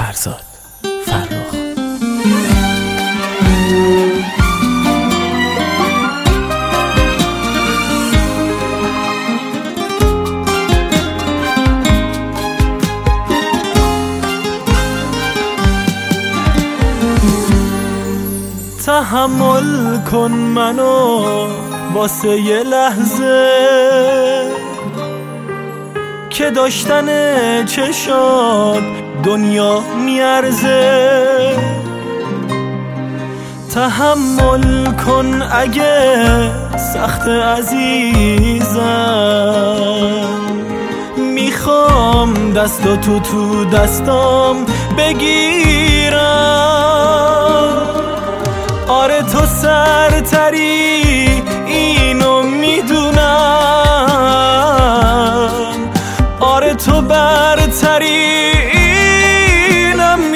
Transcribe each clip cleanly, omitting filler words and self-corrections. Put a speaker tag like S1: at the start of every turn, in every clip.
S1: فرزاد فرخ.
S2: تحمل کن منو واسه یه لحظه که داشتن چشات دنیا میارزه. تحمل کن اگه سخت عزیزم، میخوام دستاتو تو دستام بگیرم. آره تو سرتری اینو میدونم، آره تو برتری اینم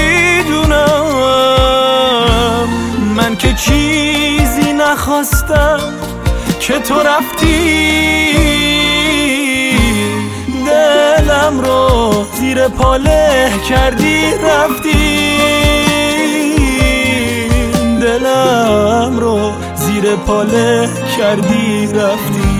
S2: میدونم. من که چیزی نخواستم که تو رفتی، دلم رو زیر پاله کردی رفتی، دلم رو زیر پاله کردی رفتی.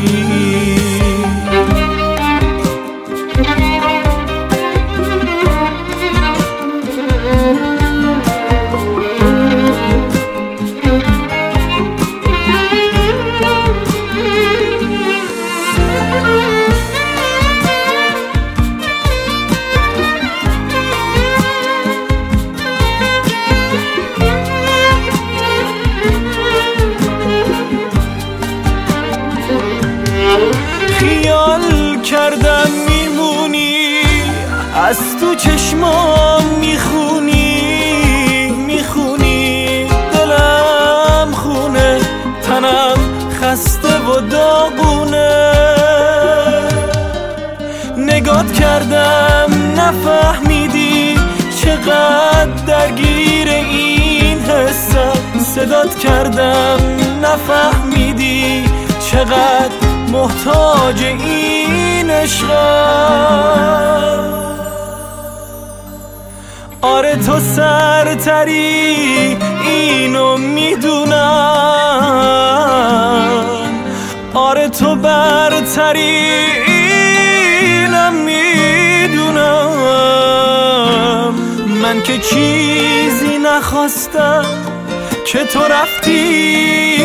S2: خیال کردم میمونی، از تو چشمام میخونی، دلم خونه، تنم خسته و داغونه. نگات کردم نفهمیدی چقدر درگیر این حسم، صدات کردم نفهمیدی چقدر محتاج این عشقم. آره تو سرتری اینو میدونم، آره تو برتری اینم میدونم. من که چیزی نخواستم که تو رفتی،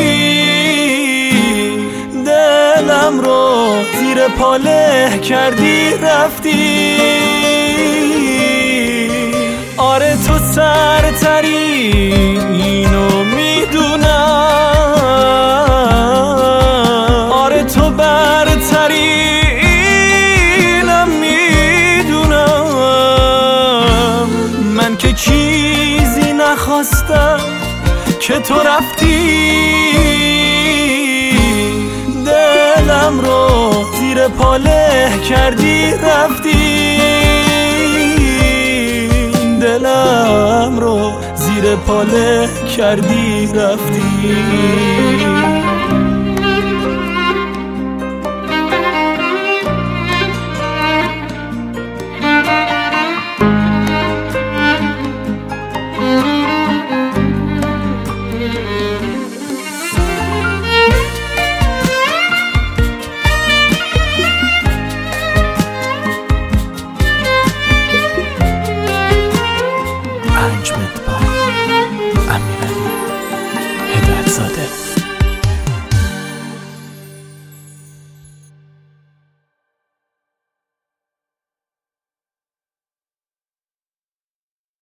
S2: دلم رو زیر پاله کردی رفتی. آره تو سرتری اینو میدونم، آره تو برتری اینم میدونم. من که چیزی نخواستم که تو رفتی، دلم رو زیر پاله کردی رفتی، دلم رو زیر پاله کردی رفتی.